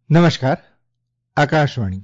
નમસ્કાર. આકાશવાણી.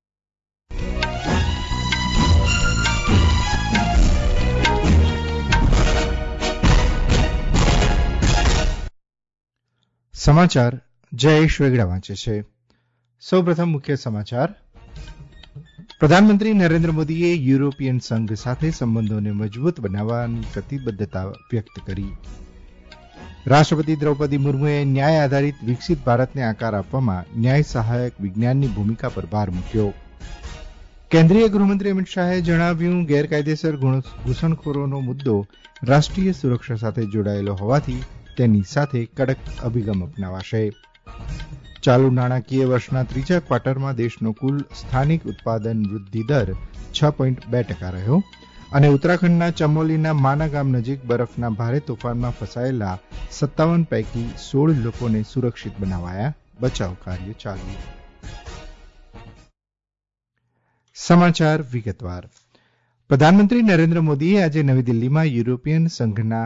સમાચાર જયેશ વેગડા વાંચે છે. સૌપ્રથમ મુખ્ય સમાચાર. પ્રધાનમંત્રી નરેન્દ્ર મોદીએ યુરોપિયન સંઘ સાથે સંબંધોને મજબૂત બનાવવાની પ્રતિબદ્ધતા વ્યક્ત કરી. રાષ્ટ્રપતિ દ્રૌપદી મુર્મુએ ન્યાય આધારિત વિકસિત ભારતને આકાર આપવામાં ન્યાય સહાયક વિજ્ઞાનની ભૂમિકા પર ભાર મૂક્યો. કેન્દ્રીય ગૃહમંત્રી અમિત શાહે જણાવ્યું, ગેરકાયદેસર ઘૂસણખોરોનો મુદ્દો રાષ્ટ્રીય સુરક્ષા સાથે જોડાયેલો હોવાથી તેની સાથે કડક અભિગમ અપનાવાશે. ચાલુ નાણાકીય વર્ષના ત્રીજા ક્વાર્ટરમાં દેશનો કુલ સ્થાનિક ઉત્પાદન વૃદ્ધિ દર 6.2% રહ્યો અને ઉત્તરાખંડના ચમોલીના માના ગામ નજીક બરફના ભારે તોફાનમાં ફસાયેલા 57 પૈકી 16 લોકોને સુરક્ષિત બનાવાયા. બચાવ કાર્ય ચાલુ. સમાચાર વિગતવાર. પ્રધાનમંત્રી નરેન્દ્ર મોદીએ આજે નવી દિલ્હીમાં યુરોપિયન સંઘના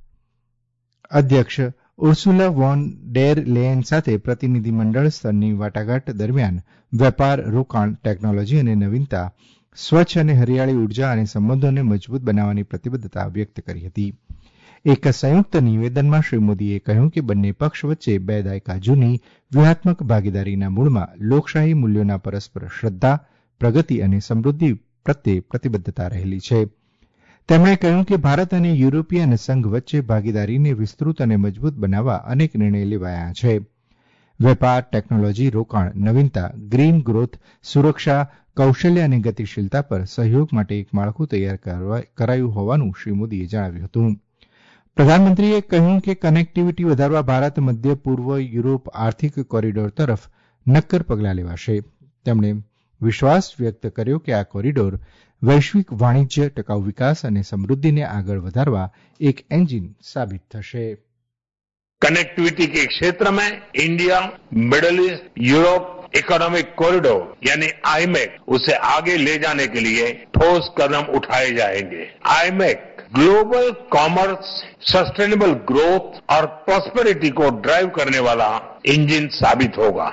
અધ્યક્ષ ઉર્સુલા વોન ડેર લેયન સાથે પ્રતિનિધિમંડળ સ્તરની વાટાઘાટ દરમિયાન વેપાર, રોકાણ, ટેકનોલોજી અને નવીનતા, સ્વચ્છ અને હરિયાળી ઉર્જા અને સંબંધોને મજબૂત બનાવવાની પ્રતિબદ્ધતા વ્યક્ત કરી હતી. એક સંયુક્ત નિવેદનમાં શ્રી મોદીએ કહ્યું કે બંને પક્ષ વચ્ચે 2 દાયકા જૂની વ્યૂહાત્મક ભાગીદારીના મૂળમાં લોકશાહી મૂલ્યોના પરસ્પર શ્રદ્ધા, પ્રગતિ અને સમૃદ્ધિ પ્રત્યે પ્રતિબદ્ધતા રહેલી છે. તેમણે કહ્યું કે ભારત અને યુરોપિયન સંઘ વચ્ચે ભાગીદારીને વિસ્તૃત અને મજબૂત બનાવવા અનેક નિર્ણય લેવાયા છે. વેપાર, ટેકનોલોજી, રોકાણ, નવીનતા, ગ્રીન ગ્રોથ, સુરક્ષા, કૌશલ્ય અને ગતિશીલતા પર સહયોગ માટે એક માળખું તૈયાર કરાયું હોવાનું શ્રી મોદીએ જણાવ્યું હતું. પ્રધાનમંત્રીએ કહ્યું કે કનેક્ટિવિટી વધારવા ભારત મધ્ય પૂર્વ યુરોપ આર્થિક કોરિડોર તરફ નક્કર પગલાં લેવાશે. તેમણે વિશ્વાસ વ્યક્ત કર્યો કે આ કોરિડોર વૈશ્વિક વાણિજ્ય, ટકાઉ વિકાસ અને સમૃદ્ધિને આગળ વધારવા એક એન્જિન સાબિત થશે. कनेक्टिविटी के क्षेत्र में India, middle East, Europe economic corridor यानी आईमेक उसे आगे ले जाने के लिए ठोस कदम उठाए जाएंगे. IMEC global commerce, sustainable growth और प्रॉस्पेरिटी को ड्राइव करने वाला इंजन साबित होगा.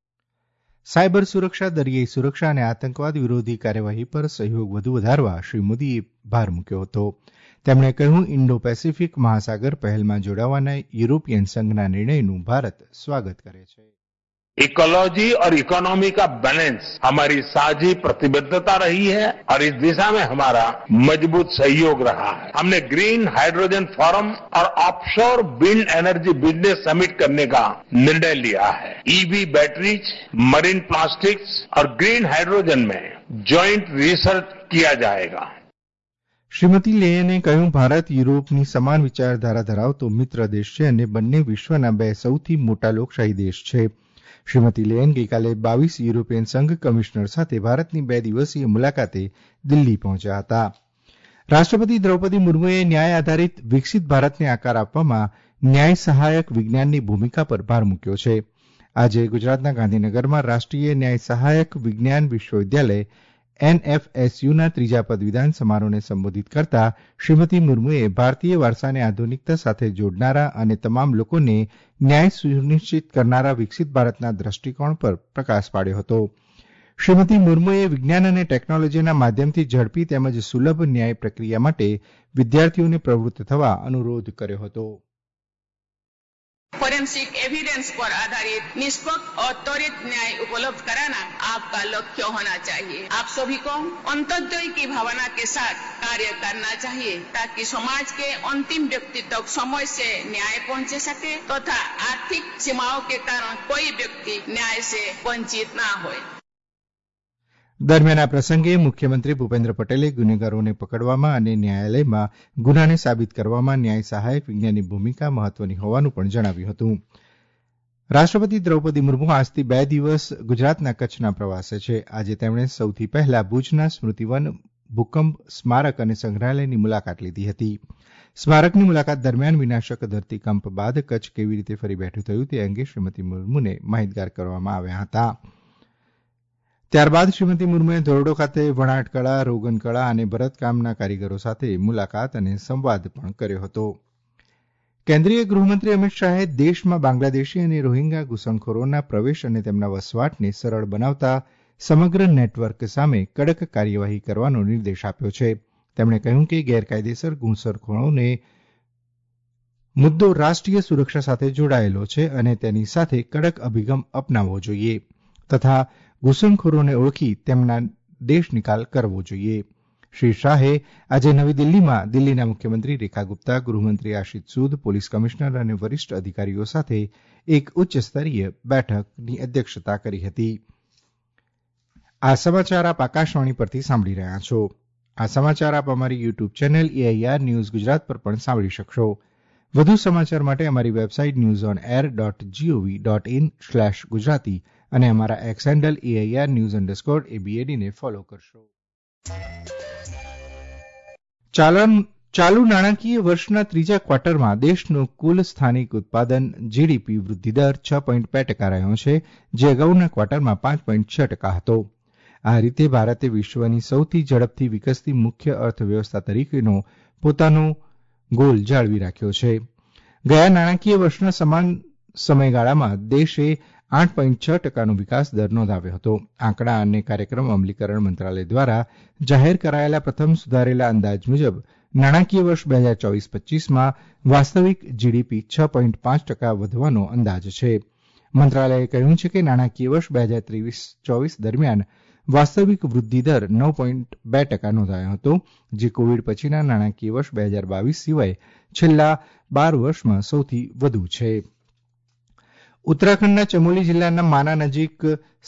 સાયબર સુરક્ષા, દરિયાઈ સુરક્ષા અને આતંકવાદ વિરોધી કાર્યવાહી પર સહયોગ વધુ વધારવા શ્રી મોદીએ ભાર મૂક્યો હતો. તેમણે કહ્યું, ઇન્ડો પેસિફિક મહાસાગર પહેલમાં જોડાવાના યુરોપિયન સંઘના નિર્ણયનું ભારત સ્વાગત કરે છે. इकोलॉजी और इकोनॉमी का बैलेंस हमारी साझी प्रतिबद्धता रही है और इस दिशा में हमारा मजबूत सहयोग रहा है. हमने ग्रीन हाइड्रोजन फोरम और offshore wind energy business summit करने का निर्णय लिया है. ईवी बैटरीज, मरीन प्लास्टिक्स और ग्रीन हाइड्रोजन में ज्वाइंट रिसर्च किया जाएगा. શ્રીમતી લેયને કહ્યું, ભારત યુરોપની સમાન વિચારધારા ધરાવતો મિત્ર દેશ છે અને બંને વિશ્વના 2 સૌથી મોટા લોકશાહી દેશ છે. શ્રીમતી લેયન ગઈકાલે 22 યુરોપિયન સંઘ કમિશનર સાથે ભારતની 2 દિવસીય મુલાકાતે દિલ્હી પહોંચ્યા હતા. રાષ્ટ્રપતિ દ્રૌપદી મુર્મુએ ન્યાય આધારિત વિકસિત ભારતને આકાર આપવામાં ન્યાય સહાયક વિજ્ઞાનની ભૂમિકા પર ભાર મૂક્યો છે. આજે ગુજરાતના ગાંધીનગરમાં રાષ્ટ્રીય ન્યાય સહાયક વિજ્ઞાન વિશ્વવિદ્યાલય NFSUના ત્રીજા પદવીદાન સમારોહને સંબોધિત કરતા શ્રીમતી મુર્મુએ ભારતીય વારસાને આધુનિકતા સાથે જોડનારા અને તમામ લોકોને ન્યાય સુનિશ્ચિત કરનારા વિકસિત ભારતના દ્રષ્ટિકોણ પર પ્રકાશ પાડ્યો હતો. શ્રીમતી મુર્મુએ વિજ્ઞાન અને ટેકનોલોજીના માધ્યમથી ઝડપી તેમજ સુલભ ન્યાય પ્રક્રિયા માટે વિદ્યાર્થીઓને પ્રવૃત્ત થવા અનુરોધ કર્યો હતો. फोरेंसिक एविडेंस पर आधारित निष्पक्ष और त्वरित न्याय उपलब्ध कराना आपका लक्ष्य होना चाहिए. आप सभी को अंत्योदय की भावना के साथ कार्य करना चाहिए ताकि समाज के अंतिम व्यक्ति तक समय से न्याय पहुंचे सके तथा आर्थिक सीमाओं के कारण कोई व्यक्ति न्याय से वंचित न हो. દરમિયાન આ પ્રસંગે મુખ્યમંત્રી ભૂપેન્દ્ર પટેલે ગુનેગારોને પકડવામાં અને ન્યાયાલયમાં ગુનાને સાબિત કરવામાં ન્યાય સહાયક વિજ્ઞાનની ભૂમિકા મહત્વની હોવાનું પણ જણાવ્યું હતું. રાષ્ટ્રપતિ દ્રૌપદી મુર્મુ આજથી 2 દિવસ ગુજરાતના કચ્છના પ્રવાસે છે. આજે તેમણે સૌથી પહેલા ભુજના સ્મૃતિવન, ભૂકંપ સ્મારક અને સંગ્રહાલયની મુલાકાત લીધી હતી. સ્મારકની મુલાકાત દરમિયાન વિનાશક ધરતીકંપ બાદ કચ્છ કેવી રીતે ફરી બેઠું થયું તે અંગે શ્રીમતી મુર્મુને માહિતગાર કરવામાં આવ્યા હતા. ત્યારબાદ શ્રીમતી મુર્મુએ ધોરડો ખાતે વણાટ કળા, રોગન કળા અને ભરતકામના કારીગરો સાથે મુલાકાત અને સંવાદ પણ કર્યો હતો. કેન્દ્રીય ગૃહમંત્રી અમિત શાહે દેશમાં બાંગ્લાદેશી અને રોહિંગ્યા ઘૂસણખોરોના પ્રવેશ અને તેમના વસવાટને સરળ બનાવતા સમગ્ર નેટવર્ક સામે કડક કાર્યવાહી કરવાનો નિર્દેશ આપ્યો છે. તેમણે કહ્યું કે ગેરકાયદેસર ઘૂસણખોરોનો મુદ્દો રાષ્ટ્રીય સુરક્ષા સાથે જોડાયેલો છે અને તેની સાથે કડક અભિગમ અપનાવવો જોઈએ તથા ઘૂસણખોરોને ઓળખી તેમના દેશ નિકાલ કરવો જોઈએ. શ્રી શાહે આજે નવી દિલ્હીમાં દિલ્હીના મુખ્યમંત્રી રેખા ગુપ્તા, ગૃહમંત્રી આશિષ સૂદ, પોલીસ કમિશનર અને વરિષ્ઠ અધિકારીઓ સાથે એક ઉચ્ચસ્તરીય બેઠકની અધ્યક્ષતા કરી હતી. આ સમાચાર આપ આકાશવાણી પરથી સાંભળી રહ્યા છો. આ સમાચાર આપ અમારી YouTube channel AIR news Gujarat પર પણ સાંભળી શકશો. વધુ સમાચાર માટે અમારી વેબસાઇટ newsonair.gov.in/gujarati અને અમારા એક્સ હેન્ડલ AIR_news_abd ને ફોલો કરશો. ચાલુ નાણાકીય વર્ષના ત્રીજા ક્વાર્ટરમાં દેશનો કુલ સ્થાનિક ઉત્પાદન GDP વૃદ્ધિદર 6.2% રહ્યો છે, જે અગાઉના ક્વાર્ટરમાં 5.6% હતો. આ રીતે ભારતે વિશ્વની સૌથી ઝડપથી વિકસતી મુખ્ય અર્થવ્યવસ્થા તરીકેનો પોતાનો ગોલ જાળવી રાખ્યો છે. ગયા નાણાકીય વર્ષના સમાન સમયગાળામાં દેશે 8.6%નો વિકાસ દર નોંધાવ્યો હતો. આંકડા અને કાર્યક્રમ અમલીકરણ મંત્રાલય દ્વારા જાહેર કરાયેલા પ્રથમ સુધારેલા અંદાજ મુજબ નાણાકીય વર્ષ 2024-25માં વાસ્તવિક GDP 6.5% વધવાનો અંદાજ છે. મંત્રાલયે કહ્યું છે કે નાણાકીય વર્ષ 2023-24 દરમિયાન વાસ્તવિક વૃદ્ધિદર 9.2% નોંધાયો હતો, જે કોવિડ પછીના નાણાકીય વર્ષ 2022 સિવાય છેલ્લા 12 વર્ષમાં સૌથી વધુ છે. ઉત્તરાખંડના ચમોલી જિલ્લાના માના નજીક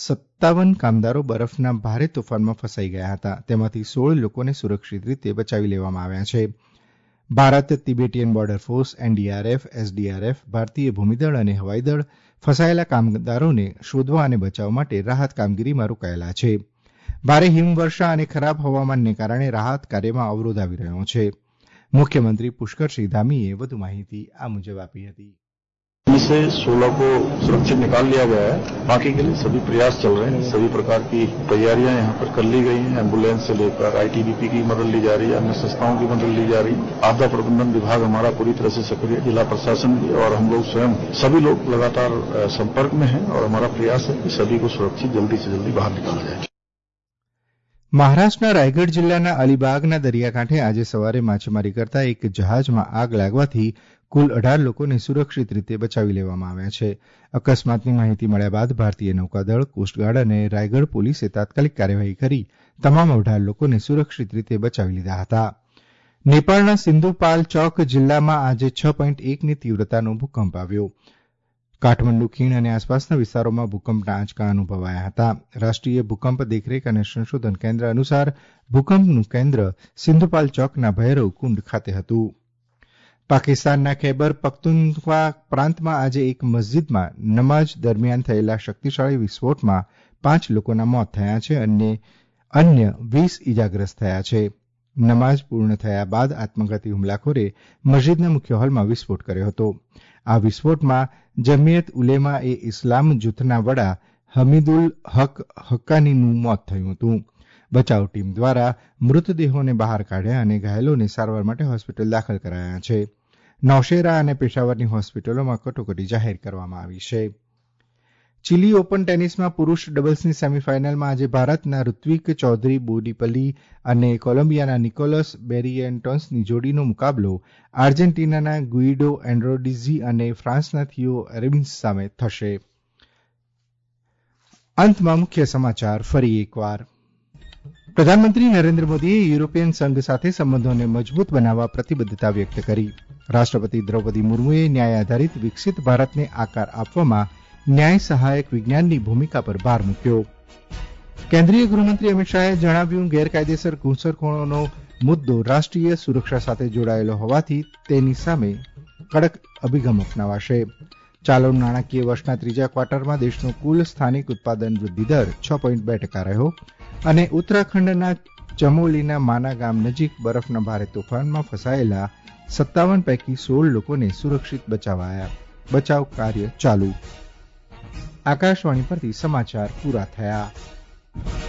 57 કામદારો બરફના ભારે તોફાનમાં ફસાઈ ગયા હતા. તેમાંથી 16 લોકોને સુરક્ષિત રીતે બચાવી લેવામાં આવ્યા છે. Bharat Tibetan border force, NDRF, SDRF, ભારતીય ભૂમિદળ અને હવાઈદળ ફસાયેલા કામદારોને શોધવા અને બચાવ માટે રાહત કામગીરીમાં રોકાયેલા છે. ભારે હિમવર્ષા અને ખરાબ હવામાનને કારણે રાહત કાર્યમાં અવરોધ આવી રહ્યો છે. મુખ્યમંત્રી પુષ્કરસિંહ ધામીએ વધુ માહિતી આ મુજબ આપી હતી. इनमें से 16 को सुरक्षित निकाल लिया गया है. बाकी के लिए सभी प्रयास चल रहे हैं. सभी प्रकार की तैयारियां यहाँ पर कर ली गई हैं. एम्बुलेंस से लेकर ITBP की मदद ली जा रही है, अन्य संस्थाओं की मदद ली जा रही है. आपदा प्रबंधन विभाग हमारा पूरी तरह से सक्रिय, जिला प्रशासन भी, और हम लोग स्वयं सभी लोग लगातार संपर्क में हैं और हमारा प्रयास है कि सभी को सुरक्षित जल्दी से जल्दी बाहर निकाला जाए. મહારાષ્ટ્રના રાયગઢ જિલ્લાના અલીબાગના દરિયાકાંઠે આજે સવારે માછીમારી કરતા એક જહાજમાં આગ લાગવાથી કુલ 18 લોકોને સુરક્ષિત રીતે બચાવી લેવામાં આવ્યા છે. અકસ્માતની માહિતી મળ્યા બાદ ભારતીય નૌકાદળ, કોસ્ટગાર્ડ અને રાયગઢ પોલીસે તાત્કાલિક કાર્યવાહી કરી તમામ 18 લોકોને સુરક્ષિત રીતે બચાવી લીધા હતા. નેપાળના સિંધુપાલ ચોક જિલ્લામાં આજે 6.1ની તીવ્રતાનો ભૂકંપ આવ્યો. કાઠમંડુ ખીણ અને આસપાસના વિસ્તારોમાં ભૂકંપના આંચકા અનુભવાયા હતા. રાષ્ટ્રીય ભૂકંપ દેખરેખ અને સંશોધન કેન્દ્ર અનુસાર ભૂકંપનું કેન્દ્ર સિંધુપાલ ચોકના ભૈરવ કુંડ ખાતે હતું. પાકિસ્તાનના ખૈબર પખ્તુનખ્વા પ્રાંતમાં આજે એક મસ્જિદમાં નમાઝ દરમિયાન થયેલા શક્તિશાળી વિસ્ફોટમાં 5 લોકોના મોત થયા છે અને અન્ય 20 ઇજાગ્રસ્ત થયા છે. નમાઝ પૂર્ણ થયા બાદ આત્મઘાતી હુમલાખોરે મસ્જિદના મુખ્ય હોલમાં વિસ્ફોટ કર્યો હતો. આ વિસ્ફોટમાં જમિયત ઉલેમા એ ઇસ્લામ જૂથના વડા હમીદુલ હક હક્કાનીનું મોત થયું હતું. બચાવ ટીમ દ્વારા મૃતદેહોને બહાર કાઢ્યા અને ઘાયલોને સારવાર માટે હોસ્પિટલ દાખલ કરાયા છે. નૌશેરા અને પેશાવરની હોસ્પિટલોમાં કટોકટી જાહેર કરવામાં આવી છે. ચીલી ઓપન ટેનિસમાં પુરૂષ ડબલ્સની સેમીફાઇનલમાં આજે ભારતના ઋત્વિક ચૌધરી બોડીપલ્લી અને કોલંબિયાના નિકોલસ બેરિએન્ટોસની જોડીનો મુકાબલો આર્જેન્ટિનાના ગુઇડો એન્ડ્રોડિઝી અને ફ્રાન્સના થિયો એરેબિન્સ સામે થશે. અંતમાં મુખ્ય સમાચાર ફરી એકવાર. પ્રધાનમંત્રી નરેન્દ્ર મોદીએ યુરોપિયન સંઘ સાથે સંબંધોને મજબૂત બનાવવા પ્રતિબદ્ધતા વ્યક્ત કરી. રાષ્ટ્રપતિ દ્રૌપદી મુર્મુએ ન્યાય આધારિત વિકસિત ભારતને આકાર આપવામાં ન્યાય સહાયક વિજ્ઞાનની ભૂમિકા પર ભાર મૂક્યો. કેન્દ્રીય ગૃહમંત્રી અમિત શાહે જણાવ્યું, ગેરકાયદેસર ઘૂસણખોરોનો મુદ્દો રાષ્ટ્રીય સુરક્ષા સાથે જોડાયેલો હોવાથી તેની સામે કડક અભિગમ અપનાવાશે. ચાલુ નાણાકીય વર્ષના ત્રીજા ક્વાર્ટરમાં દેશનો કુલ સ્થાનિક ઉત્પાદન વૃદ્ધિદર 6.2% રહ્યો અને ઉત્તરાખંડના ચમોલીના માના ગામ નજીક બરફના ભારે તોફાનમાં ફસાયેલા 57 પૈકી 16 લોકોને સુરક્ષિત બચાવાયા. બચાવ કાર્ય ચાલુ. આકાશવાણી પરથી સમાચાર પૂરા થયા.